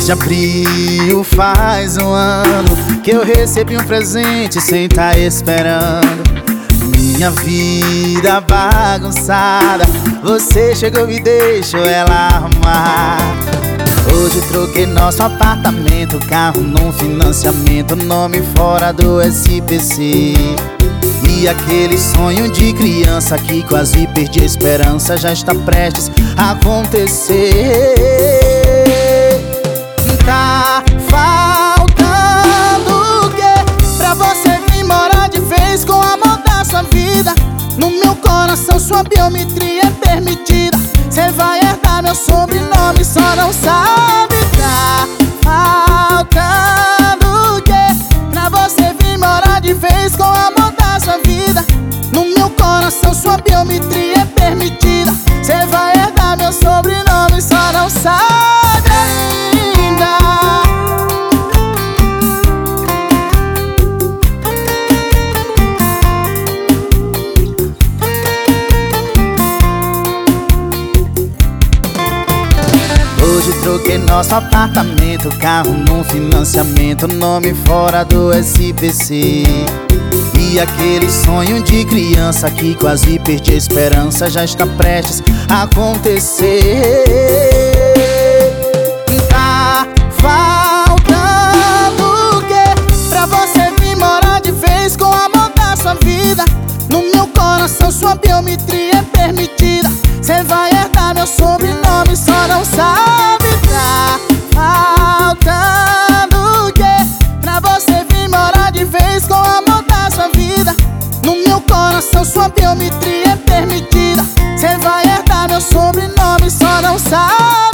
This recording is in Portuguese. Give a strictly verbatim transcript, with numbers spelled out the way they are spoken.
de abril faz um ano que eu recebi um presente sem tá esperando. Minha vida bagunçada, você chegou e deixou ela arrumar. Hoje troquei nosso apartamento, carro num financiamento, nome fora do S P C. E aquele sonho de criança que quase perdi a esperança já está prestes a acontecer. Tá faltando o quê pra você vir morar de vez com o amor da sua vida? No meu coração sua biometria é permitida. Cê vai herdar meu sobrenome, só não sabe. Tá faltando o quê pra você vir morar de vez com o amor da sua vida? No meu coração sua biometria é permitida. Cê vai herdar meu sobrenome, só não sabe ainda. Hoje troquei nosso apartamento, carro num financiamento, nome fora do S P C. E aquele sonho de criança que quase perdi a esperança já está prestes a acontecer. Tá faltando o quê pra você vir morar de vez com o amor da sua vida? No meu coração sua biometria é permitida. Cê vai herdar meu sobrenome, só não sabe. Tá faltando o quê pra você vir morar de vez com o amor da sua vida? No meu coração sua biometria é permitida. Cê vai herdar meu sobrenome, só não sabe.